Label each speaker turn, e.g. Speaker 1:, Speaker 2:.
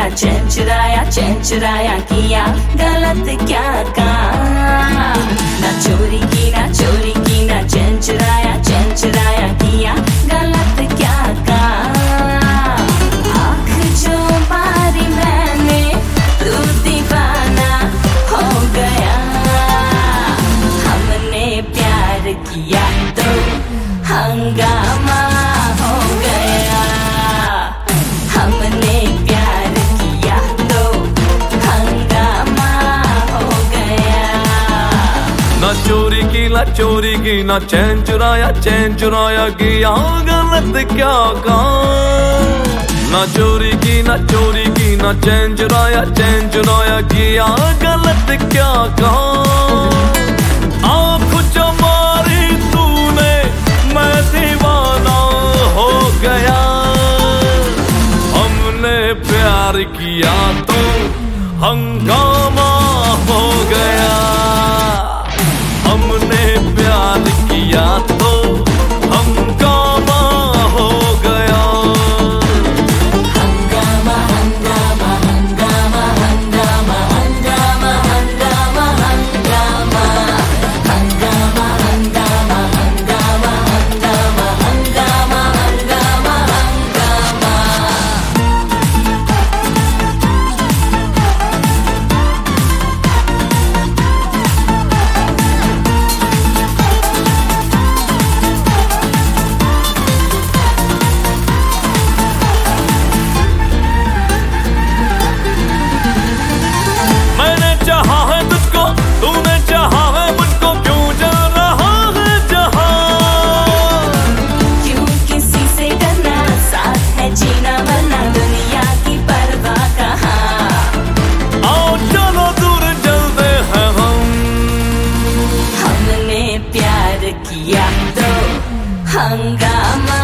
Speaker 1: चैन चुराया किया गलत क्या काम। ना चोरी की ना चैन चुराया किया गलत क्या काम। आँख जो मारी मैंने तू दीवाना हो गया। हमने प्यार किया तो हंगामा हो गया। हमने प्यार किया तो हंगामा हो गया।
Speaker 2: ना चोरी की ना चैन चुराया किया गलत क्या काम। ना चोरी की ना चैन चुराया किया गलत क्या काम। आँख जो मारी तूने मैं दीवाना हो गया। हमने प्यार किया तो हंगामा हो गया। हमने प्यार किया तो हंगामा हो गया।
Speaker 1: हंगामा हंगामा हंगामा हंगामा हंगामा हंगामा हंगामा हंगामा हंगामा हंगामा हंगामा हंगामा हंगामा हंगामा।
Speaker 2: मैंने चाहा है तुझको तूने चाहा है मुझको क्यों जा रहा है जहां।
Speaker 1: क्यों किसी से डरना साथ है जीना वरना दुनिया की परवाह कहाँ।
Speaker 2: आओ चलो दूर चलते हैं हम।
Speaker 1: हमने प्यार किया तो हंगामा